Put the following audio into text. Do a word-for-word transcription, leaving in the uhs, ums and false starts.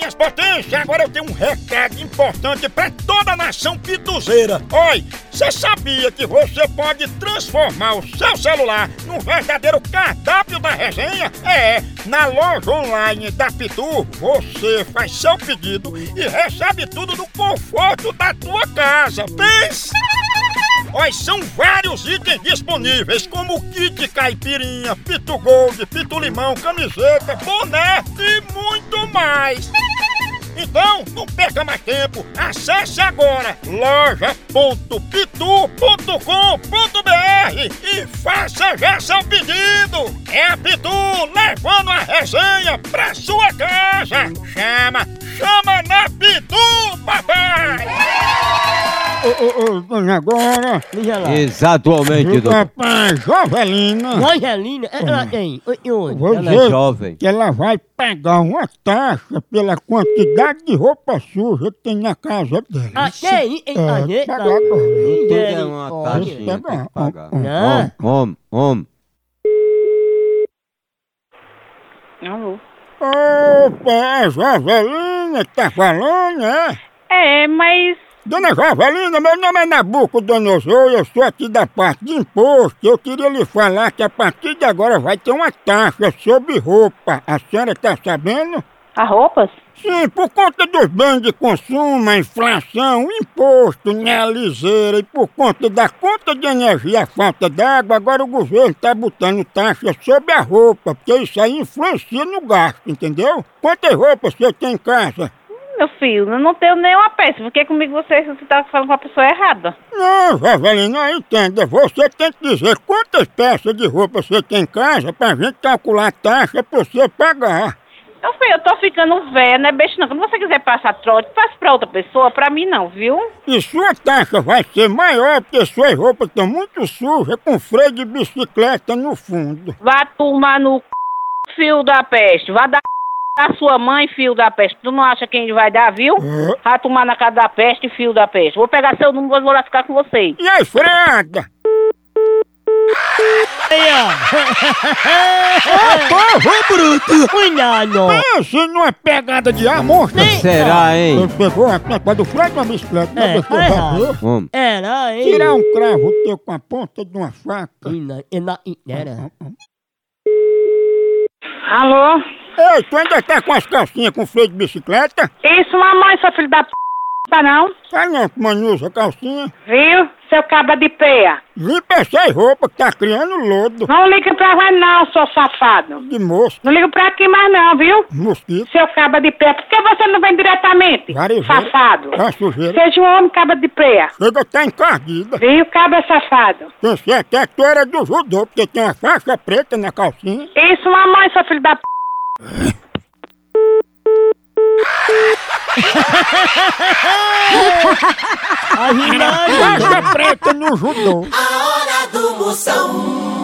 das potências, agora eu tenho um recado importante pra toda a nação pituzeira. Oi, você sabia que você pode transformar o seu celular num verdadeiro cardápio da resenha? É, na loja online da Pitu, você faz seu pedido e recebe tudo no conforto da tua casa. Pensa! Olha, são vários itens disponíveis, como kit caipirinha, Pitu Gold, Pitu Limão, camiseta, boné e muito mais. Então, não perca mais tempo, acesse agora loja ponto pitu ponto com ponto br e faça já seu pedido. É a Pitu levando a resenha pra sua casa. Chama, chama na Pitu, papai! Ô, ô, ô, dona agora... Exatamente, doutor. Rapaz, Jovelina... Jovelina? Ela tem... Vou Ela dizer é jovem. que ela vai pagar uma taxa pela quantidade de roupa suja que tem na casa dela. Ah, tem? É, A gente... pagar agora. Tudo é uma taxinha, tem que pagar. Não. Homem, homem. Alô? Opa, é a Jovelina que tá falando, né? É, mas... Dona Jovelina, meu nome é Nabucodonosor, eu sou aqui da parte de imposto. Eu queria lhe falar que a partir de agora vai ter uma taxa sobre roupa. A senhora tá sabendo? As roupas? Sim, por conta dos bens de consumo, a inflação, o imposto, né, a liseira, e por conta da conta de energia, a falta d'água, agora o governo tá botando taxa sobre a roupa, porque isso aí influencia no gasto, entendeu? Quantas roupas você tem em casa? Meu filho, eu não tenho nenhuma peça, porque comigo você, você tá falando com a pessoa errada. Não, Jovelina, entenda, você tem que dizer quantas peças de roupa você tem em casa pra gente calcular a taxa pra você pagar. Meu filho, eu tô ficando velha, não é beijo não. Quando você quiser passar trote, passe pra outra pessoa, pra mim não, viu? E sua taxa vai ser maior porque suas roupas estão muito sujas com freio de bicicleta no fundo. Vá tomar no c... fio da peste, vá dar a sua mãe, fio da peste. Tu não acha quem vai dar, viu? É. Vá tomar na casa da peste, fio da peste. Vou pegar seu número e vou lá ficar com você. E aí, freada? Ô, povo bruto! Cuidado! Pense numa pegada de amor. Será, hein? Ele pegou a tampa do freio de uma bicicleta, É, né, tá errado. Homem. Era, hein? tirar um cravo teu com a ponta de uma faca. Ina, ina, era. Alô? Ei, tu ainda tá com as calcinhas com freio de bicicleta? Isso, mamãe, seu filho da p... tá não? Tá não, que mano usa calcinha. Viu? Seu caba de peia. Limpa essas roupas que tá criando lodo. Não liga pra lá não, seu safado. De moço, Não liga pra aqui mais não, viu? mosquito, Seu caba de peia. Por que você não vem diretamente? varejeira, Safado. a sujeira. Seja um homem caba de peia. Chega tá encardida. Viu? Caba safado. Pensei até que tu era do judô, porque tem uma faixa preta na calcinha. Isso, mamãe, seu filho da p... A Rinaldi! Faixa preta no judô. A hora do Moção.